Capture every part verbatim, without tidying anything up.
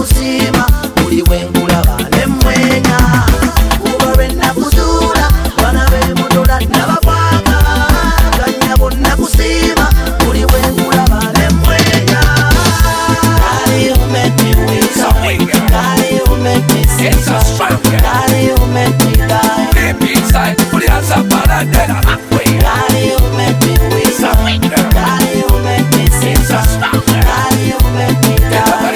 nakusiima buli wenkulaba nemwenya kuba lwe nakuzuula bana bemudola nabakwaka ganyabo nakusiima buli wenkulaba nemwenya. Daddy, you make me weak. Daddy, you make me sick. Daddy, you make me die. Deep inside, put your hands up and then I'm halfway. Daddy, you make me weak. Daddy, you make me sick. Daddy, you make me die.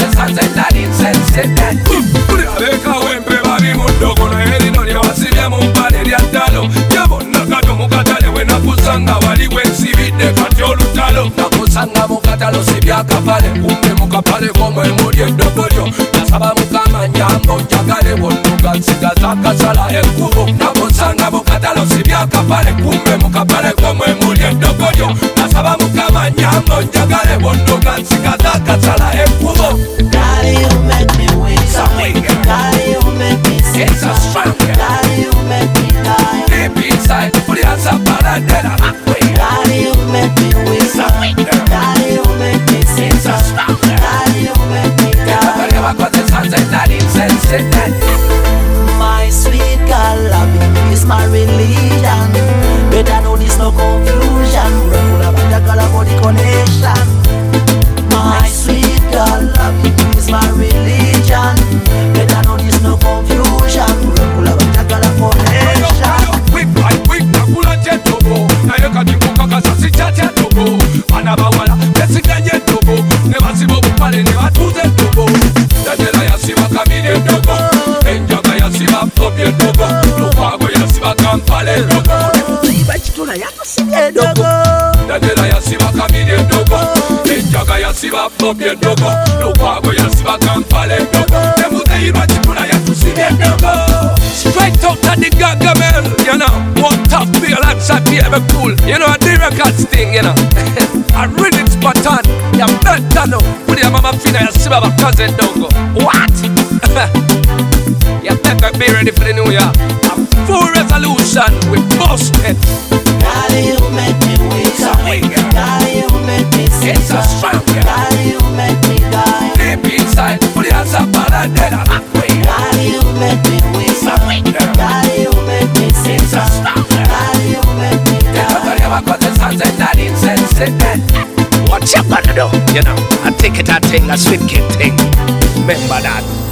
Leka wempe bali mudogo na heri noni wasibya mumpale lya ddalo yabonna kato mukatale we nakusanga wali wensibidde kati olutalo nakusanga mukatalo sibya kapale kumbe mukapale komwe muli eddogolyo nasaba mukama nyambo njagale bonnuga nsigaza kasala ekkubo nakusanga mukatalo sibya kapale kumbe mukapale komwe muli eddogolyo nasaba mukama nyambo njagale bonnuga nsigaza kasala ekkubo. Daddy, you make me weak. Daddy, you make me sick. Daddy, you make me die. Deep inside, put your hands up and then I'm halfway. Daddy, you make me weak. Daddy, you make me sick. Daddy, you make me die. My sweet girl, loving is my religion. Better know this no confusion. Regular banda body connection. My sweet girl, loving is my religion. Better know this no confusion. Regular banda connection. Quick, like quick, nakula jetobo. Naye kati kukaka sasi chacha tobo. Anabawala, besiganye tobo. Never sibo bupale, never tuze tobo. Dajela yasiba kamine tobo. Enjaga yasiba popye tobo. Lukwago yasiba kampale tobo. Iba chituna yako siye dogo. Dajela yasiba kamine tobo. Enjaga yasiba popye tobo. Lukwago yasiba kampale tobo. Nemuze iba chituna yako siye dogo. Straight out of the Gargamel, you know. One tough feel outside be cool. You know, the records thing, you know. I read it spot on. You better know. Put your mama fina, you see my cousin don't go. What? You better be ready for the new year. A full resolution with busted. Daddy, you make me weak. Daddy, you make me sick. Daddy, you make me die. Deep inside, put your hands up and then I'm halfway. Daddy, you make me weak. Daddy, you make me sick. Daddy, you make me die. What you gonna do? You know, I take it a thing, a sweet kid thing. Remember that.